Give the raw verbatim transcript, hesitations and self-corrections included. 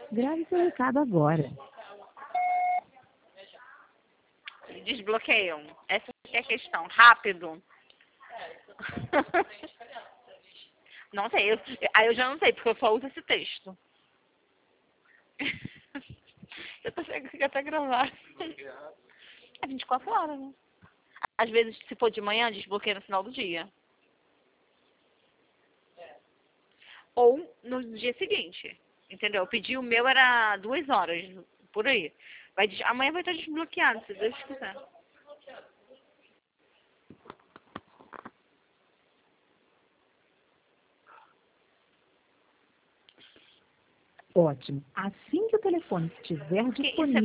Grave seu recado agora. Desbloqueiam. Essa é a questão. Rápido. Não sei. Eu, aí eu já não sei, porque eu só uso esse texto. Eu tô chegando aqui até gravar. É vinte e quatro horas, né? Às vezes, se for de manhã, desbloqueia no final do dia. Ou no dia seguinte. Entendeu? Eu pedi o meu era duas horas, por aí. Vai, des- amanhã vai estar desbloqueado, se Deus quiser. Ótimo. Assim que o telefone estiver Porque isso é disponível,